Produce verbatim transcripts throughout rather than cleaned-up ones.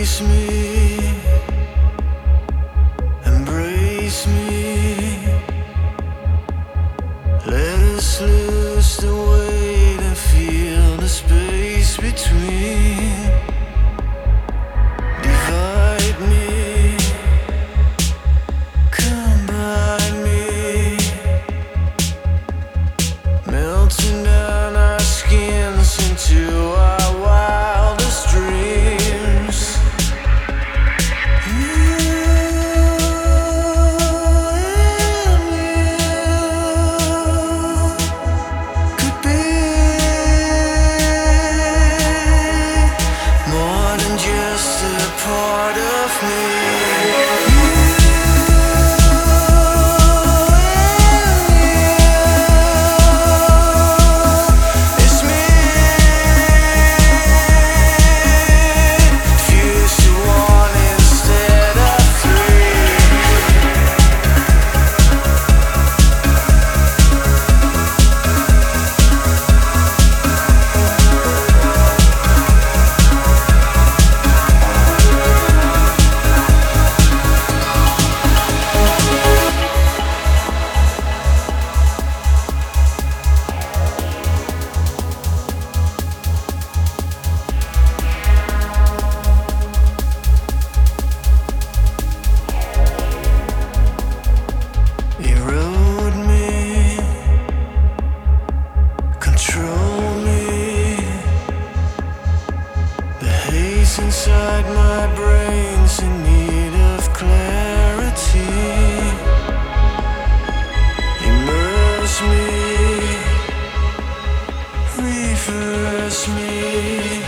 Embrace me, embrace me. Let us lose the weight and feel the space between. Divide me, combine me, melting down our skins into our wildest dreams. You and me could be more than just a part of me. Erode me, control me. The haze inside my brain's in need of clarity. Immerse me, reverse me.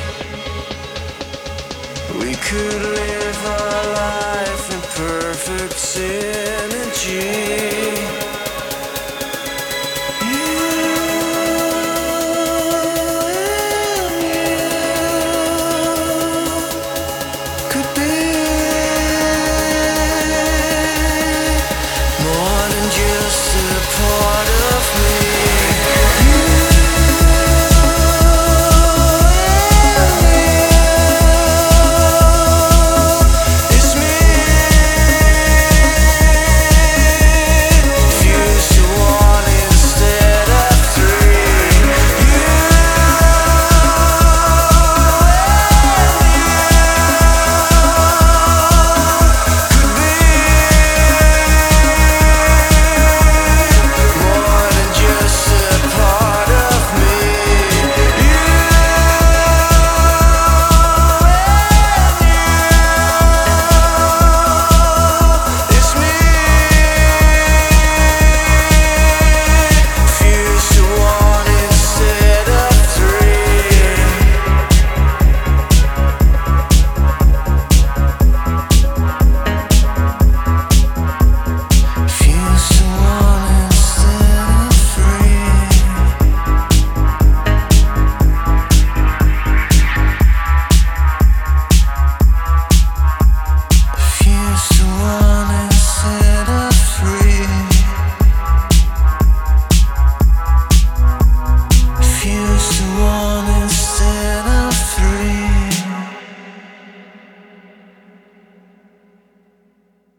We could live our life in perfect synergy.